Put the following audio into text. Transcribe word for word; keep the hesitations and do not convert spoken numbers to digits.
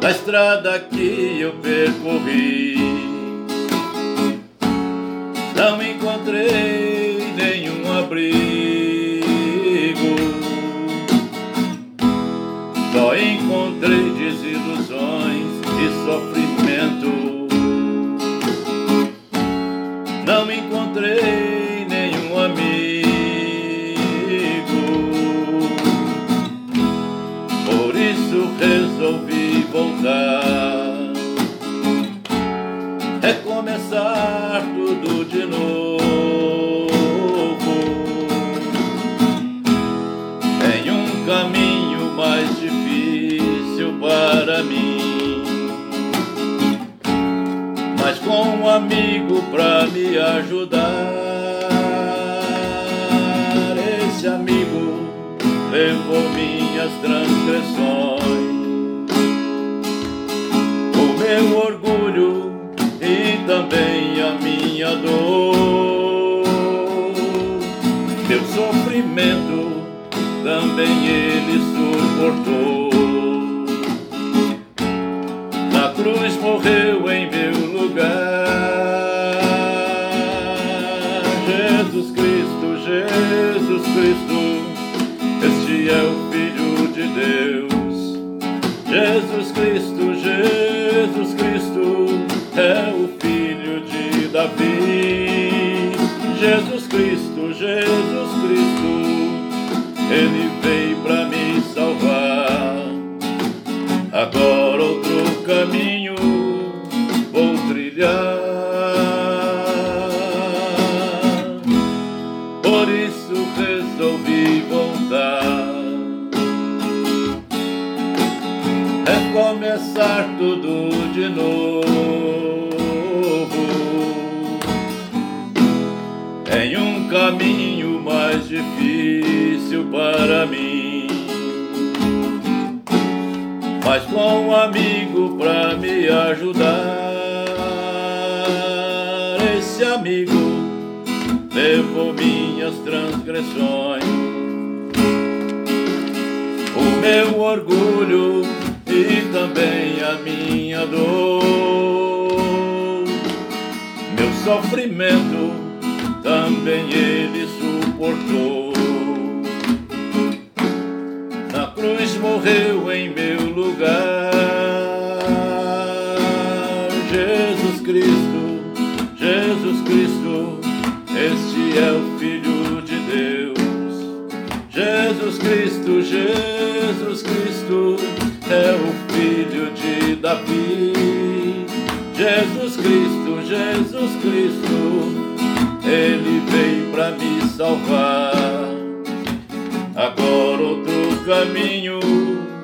na estrada que eu percorri. Não encontrei nenhum abrigo, só encontrei desilusões e sofrimento. Não encontrei nenhum amigo, por isso resolvi voltar, recomeçar tudo de novo, em um caminho mais difícil para mim, mas com um amigo pra me ajudar. Esse amigo levou minhas transgressões, o meu orgulho e também a minha dor, meu sofrimento também ele suportou. Na cruz morreu em meu lugar. Jesus Cristo, Jesus Cristo, este é o Filho de Deus. Jesus Cristo, Jesus Cristo, é o Filho de Davi. Jesus Cristo, Jesus Cristo, ele veio pra me salvar. Agora outro caminho vou trilhar, por isso resolvi voltar, recomeçar tudo de novo, em um caminho mais difícil para mim, mas com um amigo pra me ajudar. Esse amigo levou minhas transgressões, o meu orgulho e também a minha dor, meu sofrimento também ele suportou. Na cruz morreu em meu lugar. Jesus Cristo, Jesus Cristo, este é o Filho de Deus. Jesus Cristo, Jesus Cristo, é o Filho de Davi. Jesus Cristo, Jesus Cristo, ele veio pra me salvar. Agora outro caminho